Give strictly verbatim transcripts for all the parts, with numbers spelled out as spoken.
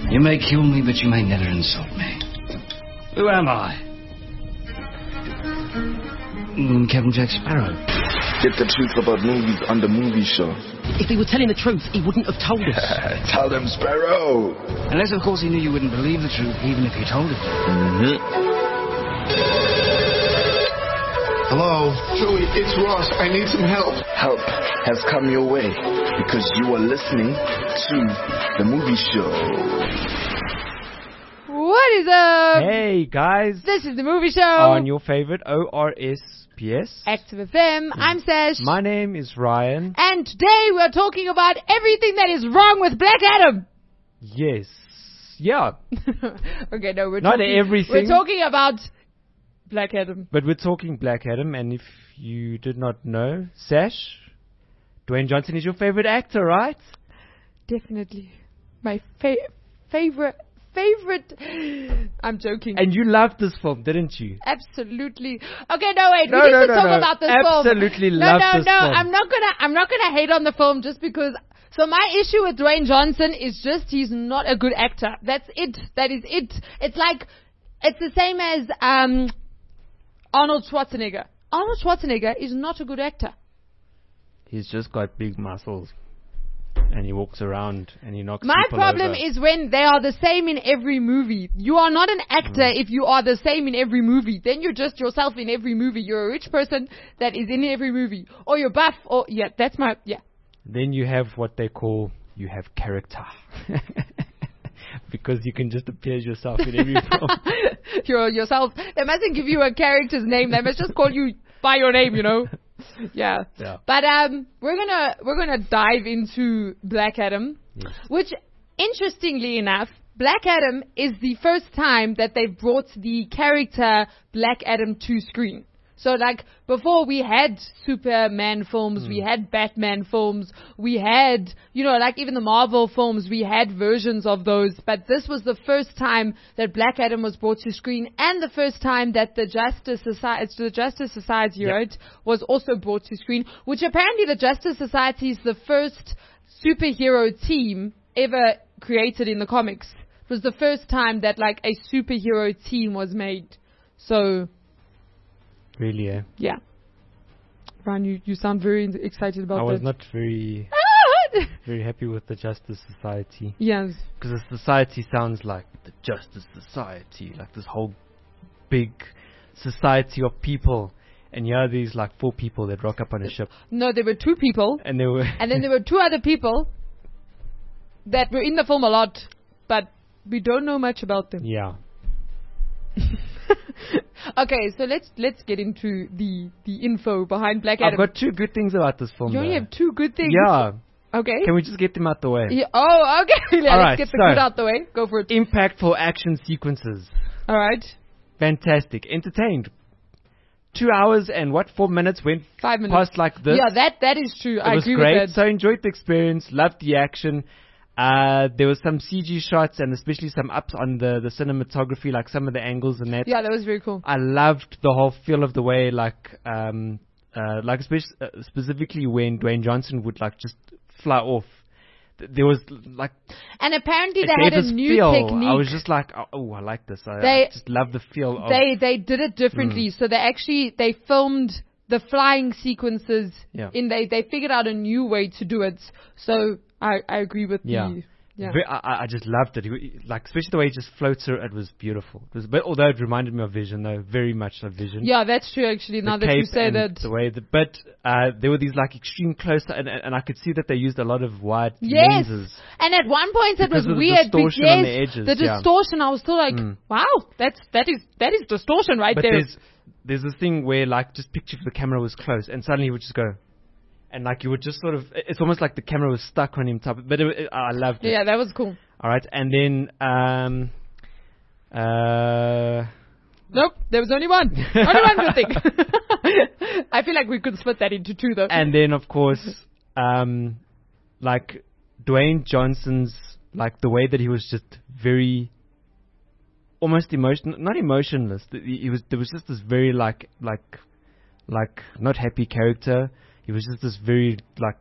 You may kill me, but you may never insult me. Who am I? Mm, Captain Jack Sparrow. Get the truth about movies on the movie show. If he were telling the truth, he wouldn't have told us. Tell them, Sparrow. Unless, of course, he knew you wouldn't believe the truth, even if you told it. Mm-hmm. Hello? Joey, it's Ross. I need some help. Help has come your way because you are listening to the movie show. What is up? Hey guys, This is the movie show on your favorite O R S P S. Active F M. I'm Sash. My name is Ryan. And today we're talking about everything that is wrong with Black Adam. Yes. Yeah. Okay, no, we're Not talking, everything. We're talking about Black Adam. But we're talking Black Adam, and if you did not know, Sash, Dwayne Johnson is your favorite actor, right? Definitely. My fa- favorite, favorite. I'm joking. And you loved this film, didn't you? Absolutely. Okay, no wait. No, we need no, to no, talk no. about this film. Absolutely no, love no, this no, film. I'm not gonna. I'm not gonna hate on the film just because. So my issue with Dwayne Johnson is just he's not a good actor. That's it. That is it. It's like it's the same as um, Arnold Schwarzenegger. Arnold Schwarzenegger is not a good actor. He's just got big muscles, and he walks around, and he knocks My people problem over. is when they are the same in every movie. You are not an actor Mm. if you are the same in every movie. Then you're just yourself in every movie. You're a rich person that is in every movie. Or you're buff, or, yeah, that's my, yeah. Then you have what they call, you have character. Because you can just appear as yourself in every film. You're yourself. They mustn't give you a character's name. They must just call you by your name, you know. Yeah. Yeah. But um, we're gonna we're gonna dive into Black Adam, Yes. which, interestingly enough, Black Adam is the first time that they've brought the character Black Adam to screen. So, like, before we had Superman films, Mm. we had Batman films, we had, you know, like even the Marvel films, we had versions of those. But this was the first time that Black Adam was brought to screen, and the first time that the Justice Society, the Justice Society, Yep. right, was also brought to screen. Which apparently the Justice Society is the first superhero team ever created in the comics. It was the first time that like a superhero team was made. So. Really, eh? Yeah. Ryan, you, you sound very excited about I was that. not very very happy with the Justice Society. Yes. Because the society sounds like the Justice Society, like this whole big society of people. And here are these like four people that rock up on a ship. No, there were two people. And they were And then there were two other people that were in the film a lot, but we don't know much about them. yeah. Okay, so let's let's get into the the info behind Black I've Adam. got two good things about this film. You only though. have two good things. Yeah. Okay. Can we just get them out the way? Yeah, oh, okay. Let's All right, get the so- good out the way. Go for it. Impactful action sequences. All right. Fantastic. Entertained. Two hours and what, four minutes went Five minutes. past like this. Yeah, that that is true. It I was agree great. with that. So enjoyed the experience. Loved the action. Uh, there was some C G shots and especially some ups on the, the cinematography, like some of the angles and that. Yeah, that was very cool. I loved the whole feel of the way, like, um, uh, like especially, uh, specifically when Dwayne Johnson would like just fly off. Th- There was like And apparently it they gave had a this new feel. technique. I was just like, oh, oh, I like this. I, They- I just love the feel of. they they did it differently. So they actually they filmed the flying sequences. Yeah. In they they figured out a new way to do it. So I I agree with Yeah. the yeah. Ve- I, I- I just loved it. He- Like especially the way he just floats through. It was beautiful. It was, but although it reminded me of Vision, though, very much of Vision. Yeah, that's true actually. The Now that you cape say and that. the way that, but uh, there were these like extreme close, and, and I could see that they used a lot of wide Yes. lenses. And at one point it Because was of the weird distortion because on the edges, the yeah. distortion I was still like, Mm. wow, that's that is that is distortion right But there. there's there's this thing where like just picture if the camera was close, and suddenly he would just go, and like you would just sort of, it's almost like the camera was stuck on him. Type, but it, it, I loved it. Yeah, that was cool. All right, and then um, uh. Nope, there was only one. Only one good thing. I feel like we could split that into two though. And then, of course, um, like Dwayne Johnson's, like the way that he was just very, almost emotion, not emotionless. Th- He was there was just this very like like like not happy character. He was just this very like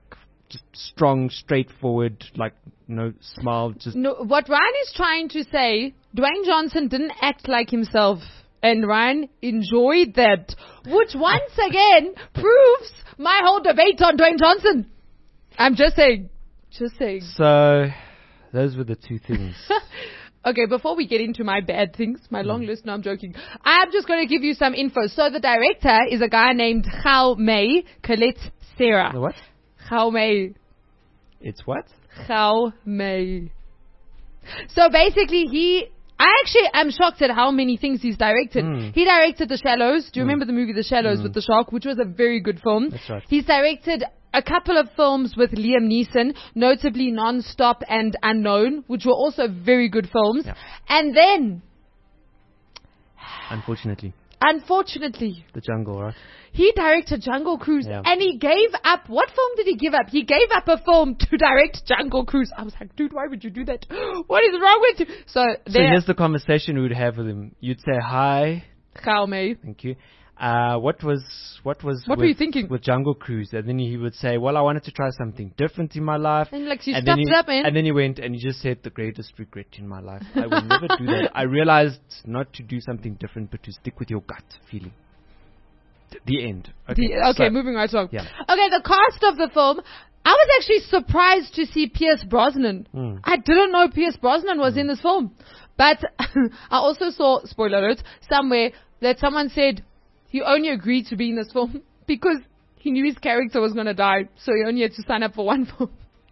just strong, straightforward, like no smile, just No, what Ryan is trying to say, Dwayne Johnson didn't act like himself, and Ryan enjoyed that, which once again proves my whole debate on Dwayne Johnson. I'm just saying, just saying. So those were the two things. Okay, before we get into my bad things, my long list, no, I'm joking. I'm just going to give you some info. So the director is a guy named Jaume Colette Serra. The what? Jaume. It's what? Jaume. So basically, he... I actually am shocked at how many things he's directed. Mm. He directed The Shallows. Do you Mm. remember the movie The Shallows Mm. with the shark, which was a very good film? That's right. He's directed a couple of films with Liam Neeson, notably Non-Stop and Unknown, which were also very good films. Yeah. And then, Unfortunately, unfortunately, The Jungle, right? he directed Jungle Cruise, Yeah. and he gave up. What film did he give up? He gave up a film to direct Jungle Cruise. I was like, dude, why would you do that? What is wrong with you? So, So there, here's the conversation we would have with him. You'd say hi, Jaume. thank you. Uh, what was what was What with, were you thinking? with Jungle Cruise? And then he would say, well, I wanted to try something different in my life. And like, you and stuffed then he, it up, man. And then he went and he just said, the greatest regret in my life. I will never do that. I realized not to do something different, but to stick with your gut feeling. Th- The end. Okay, The- okay, so- moving right along. Yeah. Okay, the cast of the film. I was actually surprised to see Pierce Brosnan. Mm. I didn't know Pierce Brosnan was Mm. in this film. But I also saw, spoiler alert, somewhere that someone said he only agreed to be in this film because he knew his character was going to die. So he only had to sign up for one film.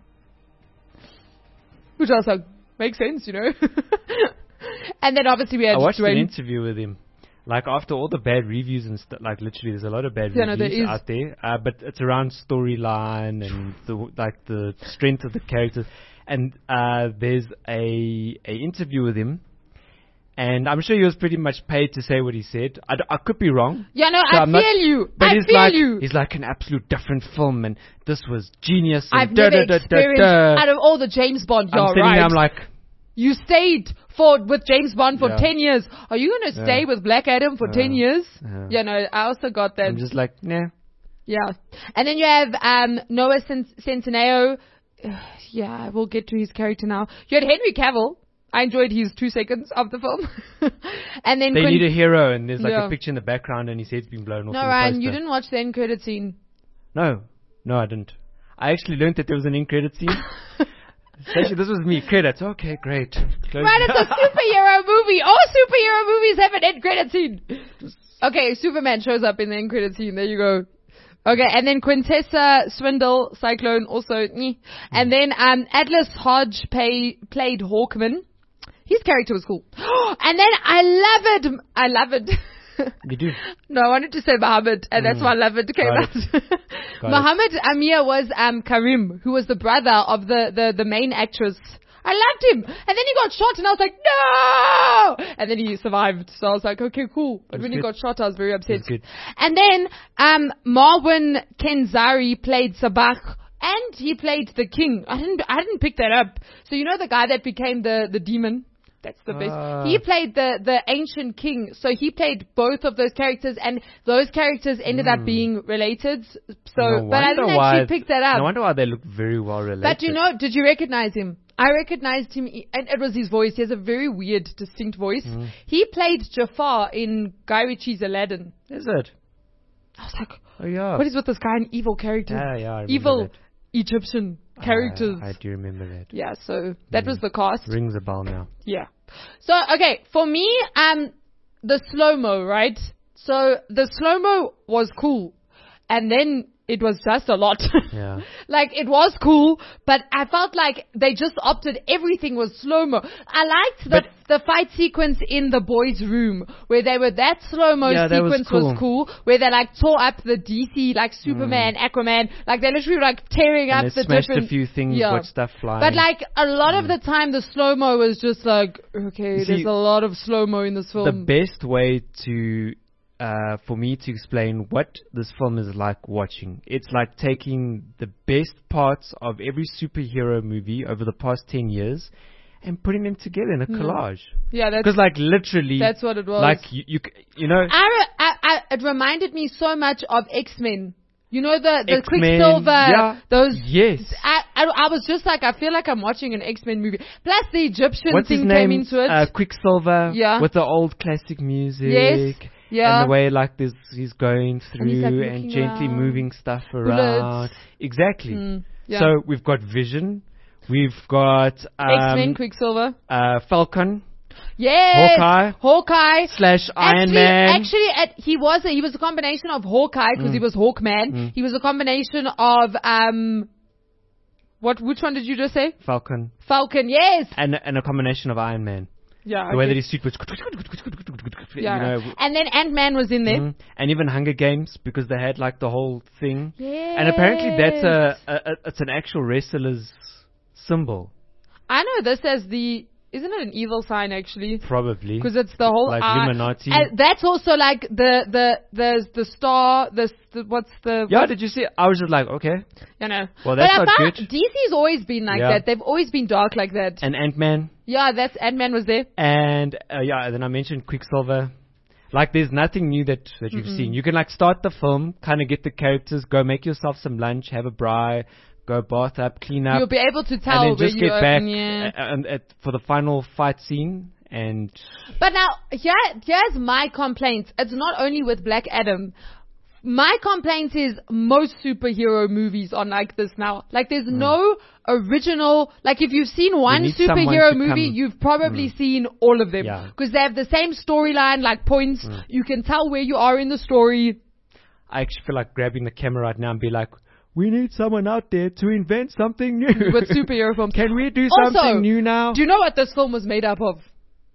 Which I was like, makes sense, you know. And then obviously we had I watched Dwayne. an interview with him. Like after all the bad reviews and stuff, like literally, there's a lot of bad Yeah, no, there reviews is. out there. Uh, but it's around storyline and the like the strength of the characters. And uh, there's a a interview with him, and I'm sure he was pretty much paid to say what he said. I, d- I could be wrong. Yeah, no, So I I'm feel not- you. But I he's feel like you. he's like an absolute different film, and this was genius. And I've da, never da, da, da, experienced da. out of all the James Bond. I'm You're sitting right. there, I'm like, You stayed for with James Bond for Yeah. ten years. Are you going to stay Yeah. with Black Adam for Yeah. ten years? Yeah. Yeah, no, I also got that. I'm just like, nah. Yeah. And then you have um, Noah Cent- Centineo. Yeah, we'll get to his character now. You had Henry Cavill. I enjoyed his two seconds of the film. And then They Quin- need a hero, and there's like Yeah. a picture in the background, and his head's been blown off. No, in the Ryan, you poster. didn't watch the end credit scene. No, no, I didn't. I actually learned that there was an end credit scene. Especially, this was me. Credits. Okay, great. Close- Right, it's a superhero movie. All superhero movies have an end credit scene. Okay, Superman shows up in the end credit scene. There you go. Okay, and then Quintessa Swindle, Cyclone, also, nyeh. And then um, Atlas Hodge pay, played Hawkman. His character was cool. And then I love it. I love it. You do. No, I wanted to say Muhammad, and that's Mm. why I love it came Got out. it. Got Muhammad Amir was um, Karim, who was the brother of the, the, the main actress. I loved him. And then he got shot, and I was like, no! And then he survived. So I was like, okay, cool. But That's when he good. got shot, I was very upset. That's good. And then um, Marwan Kenzari played Sabah, and he played the king. I didn't, I didn't pick that up. So you know the guy that became the, the demon? That's the best. Ah. He played the, the ancient king. So he played both of those characters, and those characters ended up Hmm. being related. So, No but I wonder didn't why- actually pick that up. No wonder why they look very well related. But you know, did you recognize him? I recognized him, e- and it was his voice. He has a very weird, distinct voice. Mm. He played Jafar in Guy Ritchie's Aladdin. Is it? I was like, Oh yeah. what is with this guy and evil characters? Yeah, yeah. I remember evil that. Egyptian characters. Uh, I do remember that. Yeah, so that Mm. was the cast. Rings a bell now. Yeah. So, okay, for me, um, the slow-mo, right? So, the slow-mo was cool. And then it was just a lot. Yeah. Like, it was cool, but I felt like they just opted everything was slow-mo. I liked the, But- the fight sequence in the boys' room, where they were, that slow-mo Yeah, that was sequence was cool. cool, where they like tore up the D C, like Superman, Aquaman, like they literally were like tearing And up they the smashed different... a few things, Yeah. watched stuff flying. But like a lot of the time, the slow mo was just like, okay, You there's see, a lot of slow mo in this film. the best way to uh, for me to explain what this film is like watching, it's like taking the best parts of every superhero movie over the past ten years and putting them together in a collage. yeah, that's Because like literally, that's what it was. like you, you, c- you know, I, re- I, I, it reminded me so much of X Men. You know the the X-Men, Quicksilver, yeah. those. Yes. I, I I was just like, I feel like I'm watching an X-Men movie. Plus the Egyptian What's thing his name? came into it. Uh, Quicksilver. Yeah. With the old classic music. Yes. Yeah. And the way like this, he's going through And he's, like, and, looking gently around. moving stuff Bullets. around. Exactly. Mm, yeah. So we've got Vision. We've got um, X-Men, Quicksilver. uh, Falcon Yes. Hawkeye. Hawkeye. slash Iron Actually, Man. actually, at, he was a, he was a combination of Hawkeye because he was Hawkman. Mm. He was a combination of um, what? Which one did you just say? Falcon. Falcon. Yes. And, and a combination of Iron Man. Yeah. The way okay. that his suit was. Yeah. You know, And then Ant-Man was in there. mhm. And even Hunger Games because they had like the whole thing. Yes. And apparently that's a, a, a it's an actual wrestler's symbol. I know this as the. Isn't it an evil sign actually? Probably. Because it's the whole Like eye. Illuminati. And that's also like the the the the star. The, the what's the Yeah, what, did you see? I was just like, okay. you know. Well, that's but not I found good. D C's always been like Yeah. that. They've always been dark like that. And Ant-Man. Yeah, that's Ant-Man was there. And uh, yeah, then I mentioned Quicksilver. Like, there's nothing new that, that you've seen. You can like start the film, kind of get the characters, go make yourself some lunch, have a braai, go bath up, clean up, You'll be able to tell and then where just you get back open, yeah. uh, and at, for the final fight scene. And But now, here, here's my complaint. It's not only with Black Adam. My complaint is most superhero movies are like this now. Like, there's no original. Like, if you've seen one need someone superhero to movie, come- you've probably seen all of them. Yeah. Because they have the same storyline, like points. You can tell where you are in the story. I actually feel like grabbing the camera right now and be like, we need someone out there to invent something new. With superhero films. Can we do Also, something new now? Do you know what this film was made up of?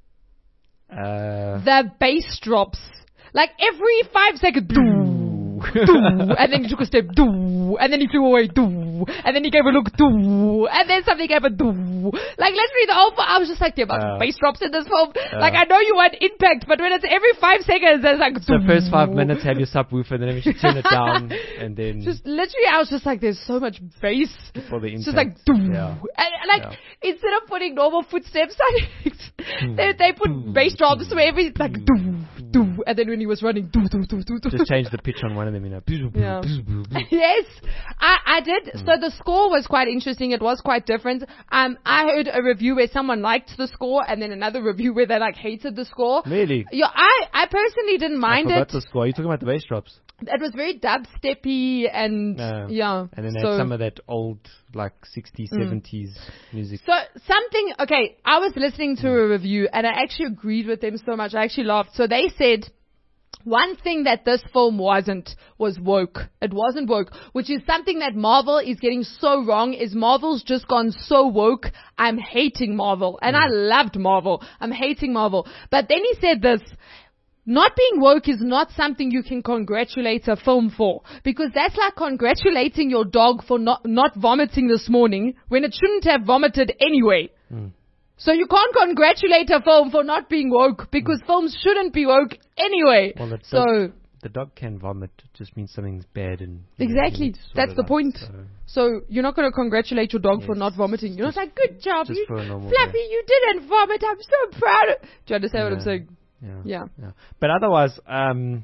uh, The bass drops. Like every five seconds, doo, doo, and then he took a step, doo, and then he flew away, doo, and then he gave a look, doo, and then something happened, doo. Like literally the whole film, I was just like, there must Uh, be bass drops in this film. uh, like I know you want impact, but when it's every five seconds, there's like, so doo. first five minutes have your subwoofer, then eventually turn it down, and then Just literally, I was just like, there's so much bass. for the It's impact. just like, doo. Yeah. And, like, Yeah. instead of putting normal footsteps, they, they put bass drops where every, like, doo, doo. And then when he was running, doo, doo, doo, doo, doo. Just change the pitch on one of them, you know. Yeah. Yes, I, I did. Hmm. So the score was quite interesting. It was quite different. Um, I heard a review where someone liked the score, and then another review where they like hated the score. Really? Yeah, I, I personally didn't I mind forgot it. the score. You're talking about the bass drops. It was very dubsteppy and No. yeah. And then they so, had some of that old, like, sixties, seventies music. So something, okay, I was listening to a review and I actually agreed with them so much. I actually laughed. So they said one thing that this film wasn't was woke. It wasn't woke, which is something that Marvel is getting so wrong. Is Marvel's just gone so woke? I'm hating Marvel, and I loved Marvel. I'm hating Marvel. But then he said this. Not being woke is not something you can congratulate a film for, because that's like congratulating your dog for not, not vomiting this morning when it shouldn't have vomited anyway. Mm. So you can't congratulate a film for not being woke, because films shouldn't be woke anyway. Well, the so dog, the dog can vomit. It just means something's bad. and you know, you exactly, need to sort that's it the out, point. so- So you're not going to congratulate your dog for Yes. not vomiting. You're not like, good job, just you, for a normal Fluffy, day. you didn't vomit. I'm so proud of. Do you understand what I'm Yeah. saying? Yeah. Yeah. yeah. But otherwise, um,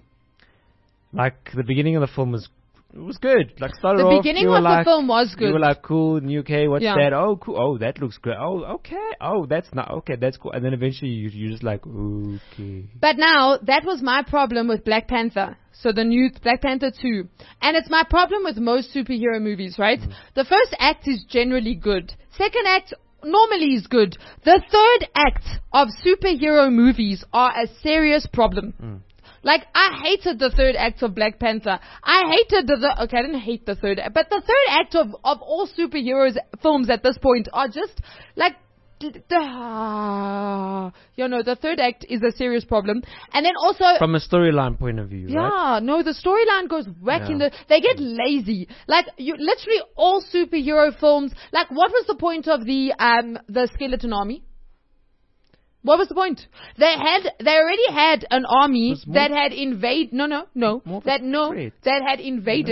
like the beginning of the film was it was good. Like started The off, beginning you were of the like, film was good. You were like, cool, new okay, what's Yeah. that? Oh, cool. Oh, that looks great. Oh, okay. Oh, that's not okay. That's cool. And then eventually you you're just like, okay. But now, that was my problem with Black Panther. So the new Black Panther two. And it's my problem with most superhero movies, right? Mm. The first act is generally good. Second act normally is good. The third act of superhero movies are a serious problem. Mm. Like, I hated the third act of Black Panther. I hated the, the okay, I didn't hate the third act, but the third act of, of all superheroes films at this point are just, like, d- d- ah, you know, the third act is a serious problem. And then also, From a storyline point of view, yeah, right? no, the storyline goes whack in Yeah. the, they get lazy. Like, you, literally all superhero films, like, what was the point of the, um, the Skeleton Army? What was the point? They had, they already had an army was more- that had invade, no, no, no, more of a that, no, threat. that had invaded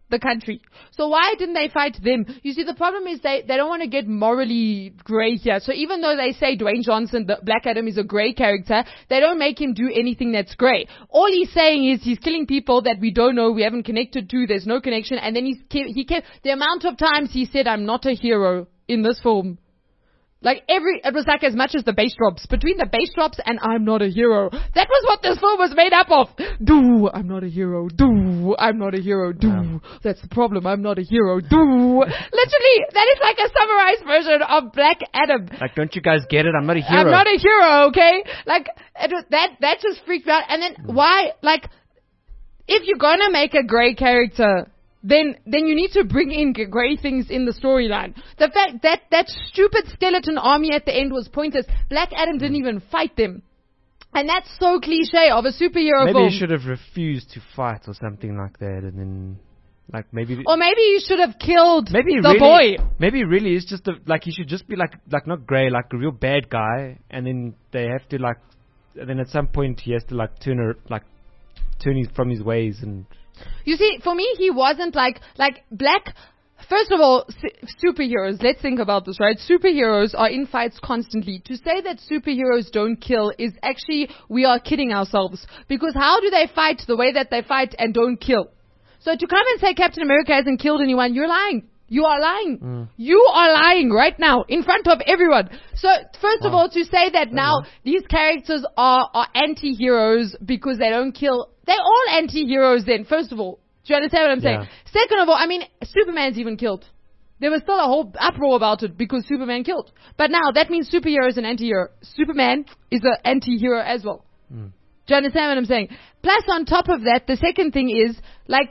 the country. So why didn't they fight them? You see, the problem is they, they don't want to get morally grey here. So even though they say Dwayne Johnson, the Black Adam, is a grey character, they don't make him do anything that's grey. All he's saying is he's killing people that we don't know, we haven't connected to, there's no connection, and then he's, he kept, the amount of times he said, I'm not a hero in this film. Like every, it was like as much as the bass drops. Between the bass drops and I'm not a hero. That was what this film was made up of. Do, I'm not a hero. Do, I'm not a hero. Do, wow. That's the problem. I'm not a hero. Do. Literally, that is like a summarized version of Black Adam. Like, don't you guys get it? I'm not a hero. I'm not a hero, okay? Like, it was, that, that just freaked me out. And then mm. why, like, if you're gonna make a grey character, then then you need to bring in g- great things in the storyline. The fact that that stupid skeleton army at the end was pointless. Black Adam didn't even fight them. And that's so cliche of a superhero maybe film. Maybe he should have refused to fight or something like that, and then, like, maybe... Or maybe you should have killed maybe the really, boy. Maybe really it's just, a, like, he should just be, like, like not grey, like a real bad guy, and then they have to, like... And then at some point he has to, like, turn, her, like, turn his, from his ways and... You see, for me, he wasn't like, like, Black, first of all, su- superheroes, let's think about this, right? Superheroes are in fights constantly. To say that superheroes don't kill is actually, we are kidding ourselves. Because how do they fight the way that they fight and don't kill? So to come and say Captain America hasn't killed anyone, you're lying. You are lying. Mm. You are lying right now in front of everyone. So first wow. of all, to say that now uh-huh. these characters are, are anti-heroes because they don't kill, they're all anti-heroes then, first of all. Do you understand what I'm saying? Yeah. Second of all, I mean, Superman's even killed. There was still a whole uproar about it because Superman killed. But now that means superhero is an anti-hero. Superman is an anti-hero as well. Mm. Do you understand what I'm saying? Plus on top of that, the second thing is, like...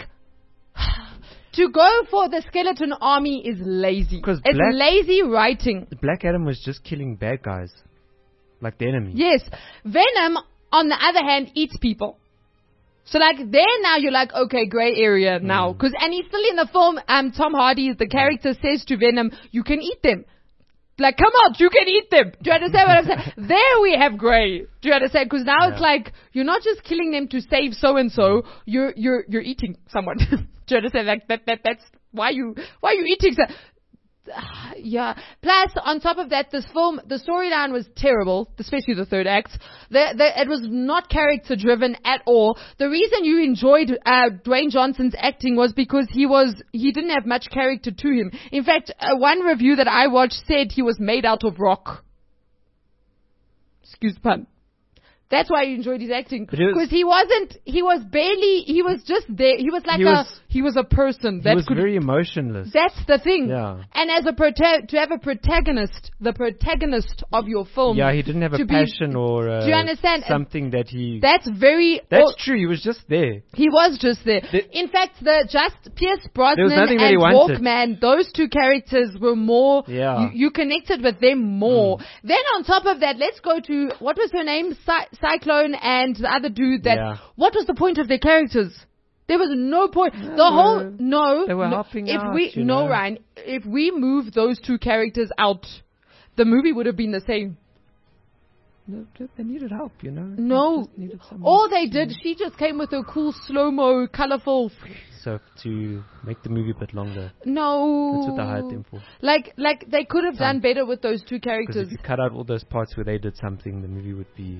To go for the skeleton army is lazy. It's Black, lazy writing. Black Adam was just killing bad guys. Like the enemy. Yes. Venom, on the other hand, eats people. So like there now you're like, okay, grey area now. Mm. Cause, and he's still in the film, um, Tom Hardy, the character says to Venom, you can eat them. Like, come on, you can eat them. Do you understand what I'm saying? There we have grey. Do you understand? Because now yeah. it's like, you're not just killing them to save so-and-so, you're, you're, you're eating someone. Do you understand? Like, that, that, that's why you, why are you eating so- Yeah. Plus, on top of that, this film, the storyline was terrible, especially the third act. The, the, it was not character-driven at all. The reason you enjoyed uh, Dwayne Johnson's acting was because he was he didn't have much character to him. In fact, uh, one review that I watched said he was made out of rock. Excuse the pun. That's why you enjoyed his acting. Because he wasn't, he was barely, he was just there. He was like he a, was, he was a person. That he was could, very emotionless. That's the thing. Yeah. And as a prota- to have a protagonist, the protagonist of your film. Yeah, he didn't have a passion be, or uh, do you understand? something that he... That's very... That's oh, true, he was just there. He was just there. The, In fact, the just Pierce Brosnan and Hawkman, those two characters were more... Yeah. You, you connected with them more. Mm. Then on top of that, let's go to, what was her name? Cy- Cyclone and the other dude that, yeah. what was the point of their characters? There was no point. The no, whole, no. They were no, helping if out, we, you no, know. Ryan, if we move those two characters out, the movie would have been the same. No, they needed help, you know. No. They needed all they did, she just came with a cool slow-mo, colorful... So to make the movie a bit longer. No. That's what they hired them for. Like, like they could have Time. done better with those two characters. Because if you cut out all those parts where they did something, the movie would be...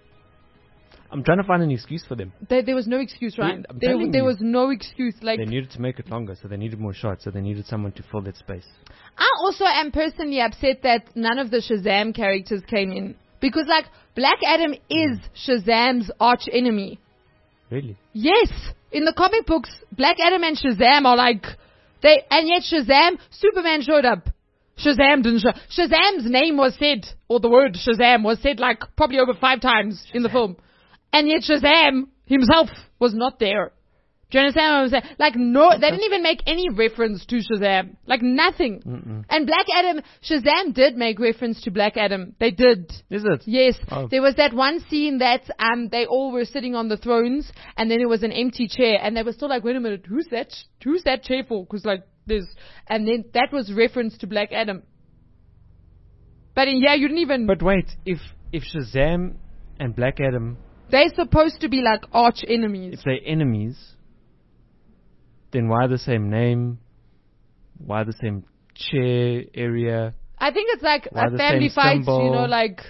I'm trying to find an excuse for them. There, there was no excuse, Ryan. I'm There, telling there you. was no excuse. Like They needed to make it longer, so they needed more shots, so they needed someone to fill that space. I also am personally upset that none of the Shazam characters came in. Because, like, Black Adam is Shazam's arch enemy. Really? Yes! In the comic books, Black Adam and Shazam are like... they, and yet Shazam, Superman showed up. Shazam didn't show... Shazam's name was said, or the word Shazam was said like probably over five times Shazam. in the film. And yet Shazam himself was not there. Do you understand what I'm saying? Like, no, they didn't even make any reference to Shazam. Like, nothing. Mm-mm. And Black Adam, Shazam did make reference to Black Adam. They did. Is it? Yes. Oh. There was that one scene that um they all were sitting on the thrones, and then there was an empty chair, and they were still like, wait a minute, who's that? Sh- who's that chair for? Because, like, there's... And then that was reference to Black Adam. But in, yeah, you didn't even... But wait, if if Shazam and Black Adam... They're supposed to be like arch enemies. If they're enemies... then why the same name? Why the same chair area? I think it's like Why a the family same fight, you symbol? know, like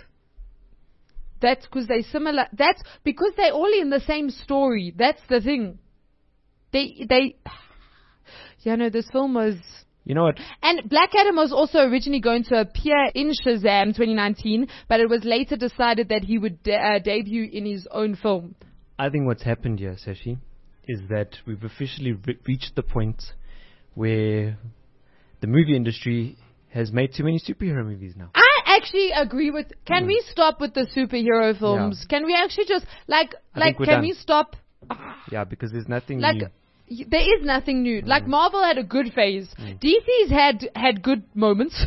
that's because they similar. That's because they're all in the same story. That's the thing. They they. Yeah, no, this film was. You know what? And Black Adam was also originally going to appear in Shazam twenty nineteen, but it was later decided that he would de- uh, debut in his own film. I think what's happened here, Sashi, is that we've officially re- reached the point where the movie industry has made too many superhero movies now. I actually agree with. Can Mm. we stop with the superhero films? Can we actually just like I like? think we're Can done. we stop? Yeah, because there's nothing Like. new. y- There is nothing new. Like Marvel had a good phase. Mm. D C's had had good moments.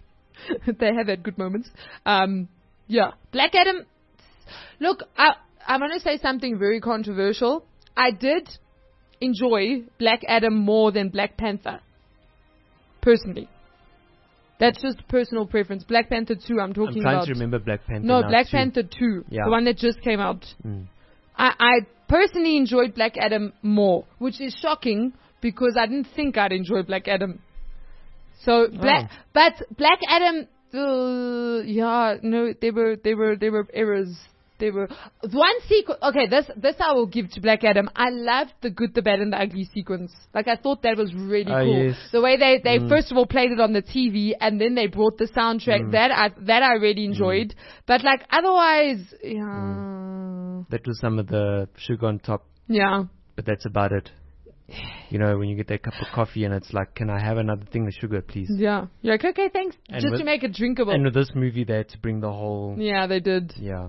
They have had good moments. Um, yeah, Black Adam. Look, I I'm gonna say something very controversial. I did enjoy Black Adam more than Black Panther. Personally, that's just personal preference. Black Panther two. I'm I'm talking trying about. to remember Black Panther. No, now Black too. Panther two, Yeah. the one that just came out. Mm. I, I personally enjoyed Black Adam more, which is shocking because I didn't think I'd enjoy Black Adam. So Black, Oh. but Black Adam, uh, yeah, no, they were, they were, they were errors. They were one sequence. Okay, this this I will give to Black Adam. I loved the good, the bad, and the ugly sequence. Like I thought that was really Ah, cool. yes. The way they they Mm. first of all played it on the T V and then they brought the soundtrack. Mm. That I that I really enjoyed. But like otherwise, yeah, That was some of the sugar on top, yeah. but that's about it. You know, when you get that cup of coffee and it's like, can I have another thing of sugar, please? Yeah. You're like, okay, thanks. And Just with- to make it drinkable. And with this movie, they had to bring the whole, Yeah, they did. yeah.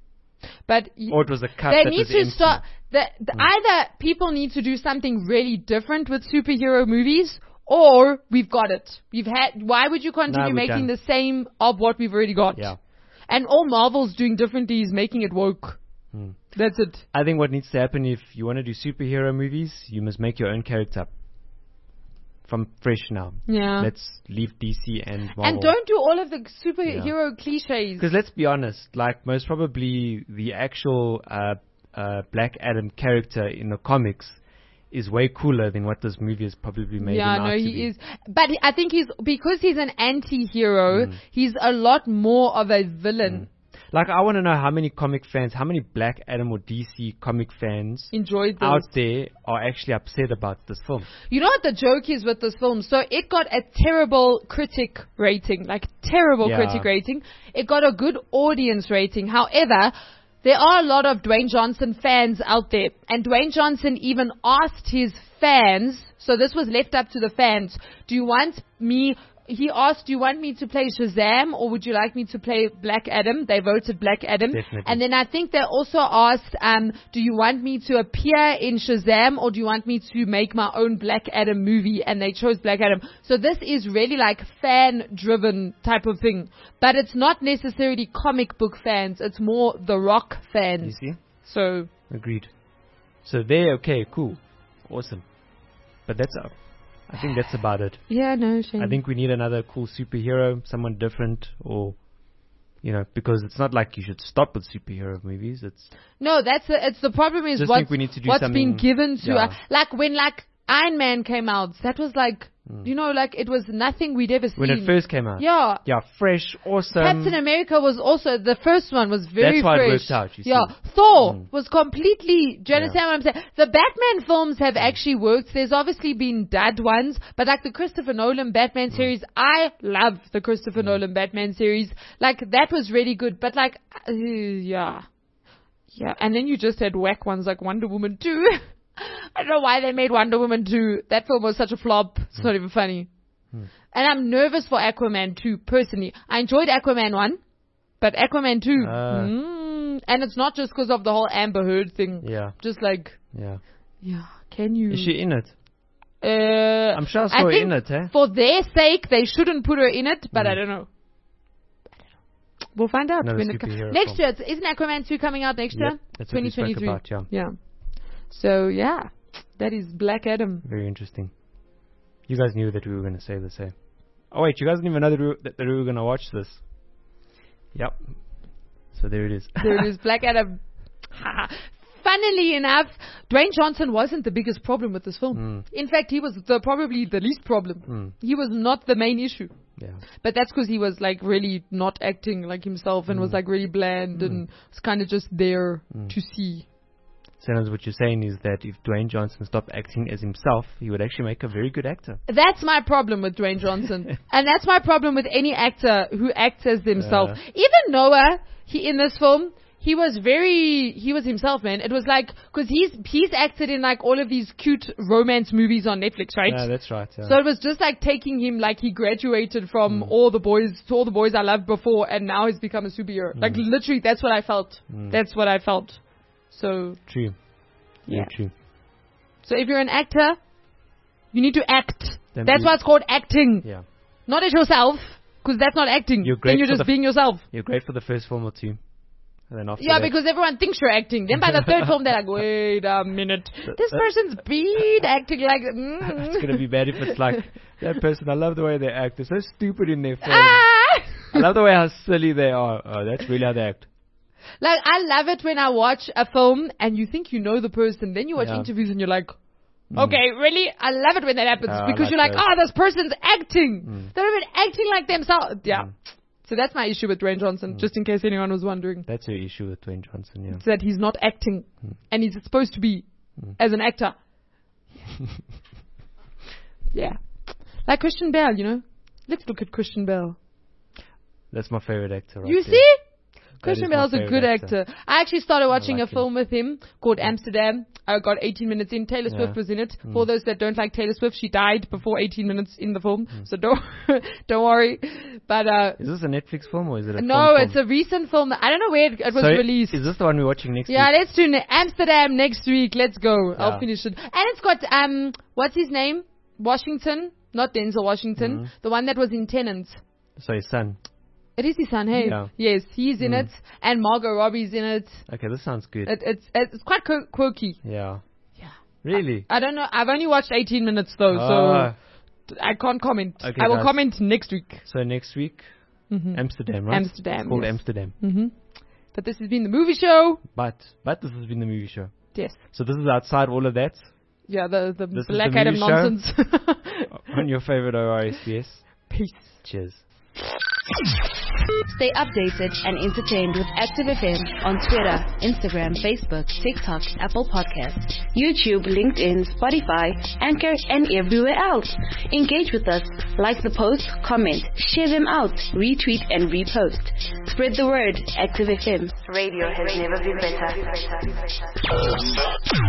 But y- Or it was a cup they that need was to empty. start. The, the, Either people need to do something really different with superhero movies, or we've got it. We've had. Why would you continue we're making done. the same of what we've already got? Yeah. And all Marvel's doing differently is making it woke. Hmm. That's it. I think what needs to happen, if you want to do superhero movies, you must make your own character from fresh now. Yeah. Let's leave D C and Marvel. and don't do all of the superhero cliches. Because let's be honest, like most probably the actual uh, uh, Black Adam character in the comics is way cooler than what this movie has probably made Yeah, him out no, to he be. is. But he- I think he's because he's an anti-hero. Mm. He's a lot more of a villain. Like, I want to know how many comic fans, how many Black Adam or D C comic fans Enjoyed this. out there are actually upset about this film. You know what the joke is with this film? So it got a terrible critic rating, like terrible Yeah. critic rating. It got a good audience rating. However, there are a lot of Dwayne Johnson fans out there. And Dwayne Johnson even asked his fans, so this was left up to the fans, do you want me... He asked, do you want me to play Shazam or would you like me to play Black Adam? They voted Black Adam. Definitely. And then I think they also asked, um, do you want me to appear in Shazam or do you want me to make my own Black Adam movie? And they chose Black Adam. So this is really like fan-driven type of thing. But it's not necessarily comic book fans. It's more The Rock You fans. see? So, Agreed. So there, okay, cool. Awesome. But that's up. I think that's about it. yeah, no, shame. I think we need another cool superhero, someone different, or, you know, because it's not like you should stop with superhero movies. It's No, that's the, it's the problem is Just what's, think we need to do what's been something- given to yeah. us. Like when like Iron Man came out, that was like, you know, like it was nothing we'd ever seen. when it first came out. Yeah. Yeah, fresh, awesome. Captain America was also, the first one was very That's why it fresh. worked out, you yeah. see. Thor Mm. was completely, do you Yeah. understand what I'm saying? The Batman films have actually worked. There's obviously been dud ones, but like the Christopher Nolan Batman Mm. series, I love the Christopher Nolan Batman series. Like that was really good, but like, uh, yeah. Yeah, and then you just had whack ones like Wonder Woman two. I don't know why they made Wonder Woman two. That film was such a flop. It's not even funny. And I'm nervous for Aquaman two, personally. I enjoyed Aquaman one, but Aquaman two, Ah. mm, and it's not just because of the whole Amber Heard thing. Yeah, Just like, yeah. yeah, can you? Is she in it? uh, I'm sure I saw I her think in it, eh? for their sake, they shouldn't put her in it, but Mm. I don't know. I don't know. We'll find out. Another when it co- superhero next film. year, it's, isn't Aquaman two coming out next Yep, year? that's what we spoke twenty twenty-three. about, yeah. Yeah. So, yeah, that is Black Adam. Very interesting. You guys knew that we were going to say this, eh? Oh wait, you guys didn't even know that we were, that we were going to watch this. Yep. So there it is. There it is, Black Adam. Fun funnily enough, Dwayne Johnson wasn't the biggest problem with this film. Mm. In fact, he was the, probably the least problem. Mm. He was not the main issue. Yeah. But that's because he was like really not acting like himself and Mm. was like really bland Mm. and was kind of just there Mm. to see. So in other words, what you're saying is that if Dwayne Johnson stopped acting as himself, he would actually make a very good actor. That's my problem with Dwayne Johnson. And that's my problem with any actor who acts as themselves. Uh. Even Noah, he in this film, he was very, he was himself, man. It was like, cause he's, he's acted in like all of these cute romance movies on Netflix, right? Yeah, that's right. Yeah. So it was just like taking him like he graduated from Mm. all the boys, to all the boys I loved before and now he's become a superhero. Mm. Like literally, that's what I felt. Mm. That's what I felt. So, True. yeah. Very true. So if you're an actor, you need to act. Then That's be- why it's called acting. Yeah. Not as yourself, because that's not acting. You're great then you're for just the- being yourself. You're great for the first film or two. And then after Yeah, that, because everyone thinks you're acting. Then by the third film, they're like, wait a minute. This uh, person's been acting like... Mm. it's going to be bad if it's like, that person, I love the way they act. They're so stupid in their film. Ah! I love the way how silly they are. Oh, that's really how they act. Like, I love it when I watch a film and you think you know the person. Then you watch Yeah. interviews and you're like, Mm. okay, really? I love it when that happens. Uh, I because like you're like, those. oh, this person's acting. Mm. They're even acting like themselves. Yeah. Mm. So that's my issue with Dwayne Johnson, Mm. just in case anyone was wondering. That's your issue with Dwayne Johnson, yeah. It's that he's not acting. Mm. And he's supposed to be Mm. as an actor. Yeah. Like Christian Bale, you know? Let's look at Christian Bale. That's my favorite actor right you there. see? That Christian is my Bale's a favorite good actor. actor. I actually started watching like a film him. with him called Amsterdam. I got eighteen minutes in. Taylor Yeah. Swift was in it. Mm. For those that don't like Taylor Swift, she died before eighteen minutes in the film. Mm. So don't don't worry. But uh Is this a Netflix film or is it a no, film it's a recent film. I don't know where it, it was so released. Is this the one we're watching next Yeah, week? let's do ne- Amsterdam next week. Let's go. Yeah. I'll finish it. And it's got um, what's his name? Washington, not Denzel Washington, Mhm. the one that was in Tenant. So his son. It is his son, hey? Yeah. Yes, he's in Mm. it, and Margot Robbie's in it. Okay, this sounds good. it it's it's quite quir- quirky. yeah. Yeah. Really? I don't know. I've only watched eighteen minutes though, Ah. so I can't comment. Okay, I will guys. comment next week. So next week, Mm-hmm. Amsterdam, right? Amsterdam, It's called yes. Amsterdam. Mm-hmm. But this has been the movie show. But but this has been the movie show. Yes. So this is outside all of that Yeah, the the This is Black the Adam movie show. nonsense. on your favorite O R S C S. Peace. Cheers. Stay updated and entertained with Active F M on Twitter, Instagram, Facebook, TikTok, Apple Podcasts, YouTube, LinkedIn, Spotify, Anchor, and everywhere else. Engage with us, like the post, comment, share them out, retweet and repost. Spread the word. Active F M. Radio has never been better.